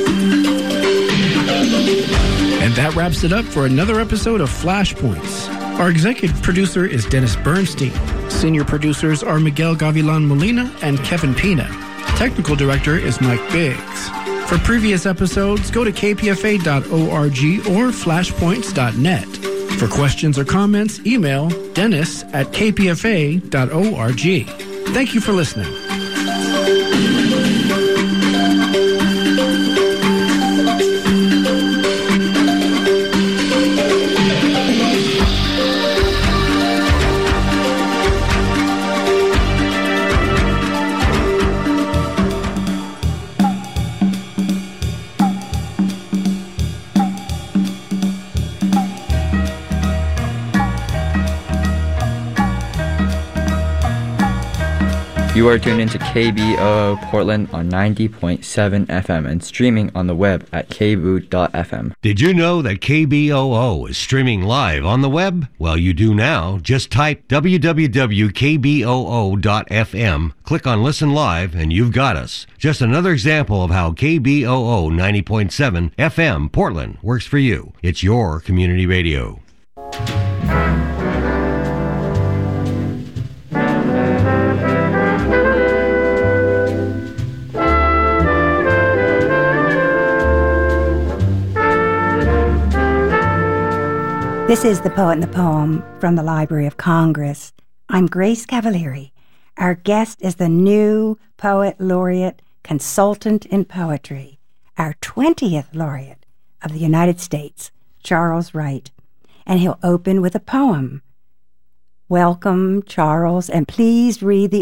Wraps it up for another episode of Flashpoints. Our executive producer is Dennis Bernstein. Senior producers are Miguel Gavilan Molina and Kevin Pina. Technical director is Mike Biggs. For previous episodes, go to k p f a dot org or flashpoints dot net. For questions or comments, email dennis at k p f a dot org. Thank you for listening. You are tuned into K B O O Portland on ninety point seven F M and streaming on the web at k b o o dot f m. Did you know that K B O O is streaming live on the web? Well, you do now. Just type w w w dot k b o o dot f m, click on Listen Live, and you've got us. Just another example of how K B O O ninety point seven F M Portland works for you. It's your community radio. This is The Poet and the Poem from the Library of Congress. I'm Grace Cavalieri. Our guest is the new Poet Laureate Consultant in Poetry, our twentieth Laureate of the United States, Charles Wright. And he'll open with a poem. Welcome, Charles, and please read the